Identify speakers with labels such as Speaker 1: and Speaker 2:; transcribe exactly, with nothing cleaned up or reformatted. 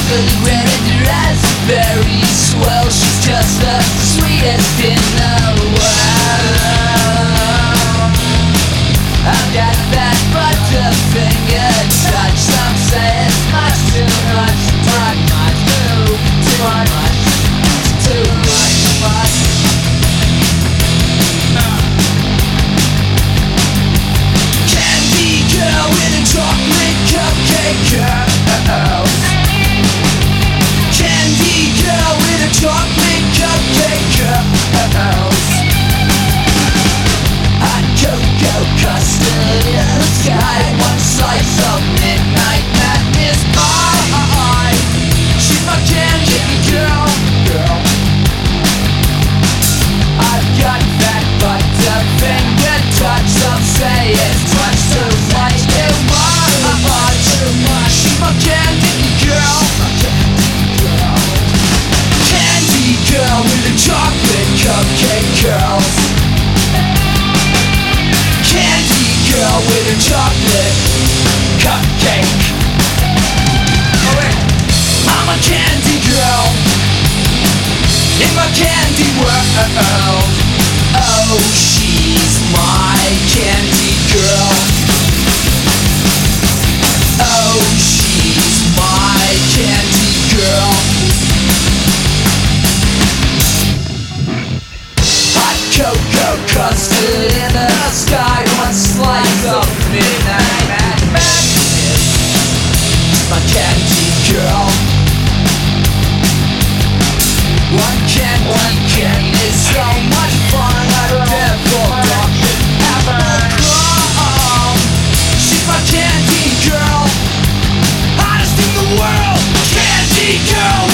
Speaker 1: chocolate red and her eyes are very swell. She's just the sweetest in the world. I've got that butterfinger touch. Some say it's much too much, much, much, too, too much, too much, much. Candy girl with a chocolate cupcake girl. Candy girl with a chocolate cupcake girl. Hot cocoa custard in the sky. One slice of midnight madness pie. She's my candy girl, girl. I've got that butterfinger touch. Some say it's much too much, too much, too much. She's my candy girl, candy girl with a chocolate cupcake girl. Candy girl with a chocolate cupcake. Oh wait, I'm a candy girl in my candy world. Oh, she's my candy girl. Oh, she's my candy girl. Hot cocoa custard in the sky. One slice of midnight madness. My candy girl. One candy cane is so much fun. I therefore don't have a crumb. She's my candy girl, hottest in the world. Candy girl.